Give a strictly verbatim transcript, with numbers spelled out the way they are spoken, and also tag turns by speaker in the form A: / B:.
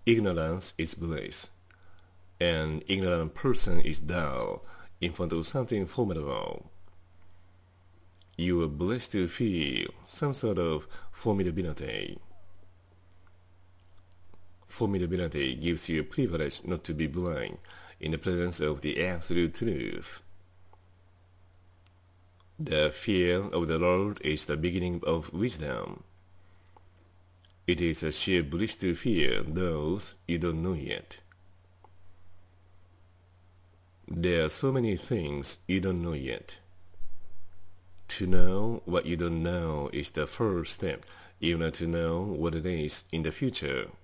A: Ignorance is bliss. An ignorant person is dull in front of something formidable. You are blessed to feel some sort of formidability. Formidability gives you a privilege not to be blind in the presence of the absolute truth. The fear of the Lord is the beginning of wisdom. It is a sheer bliss to fear those you don't know yet. There are so many things you don't know yet. To know what you don't know is the first step, even to know what it is in the future.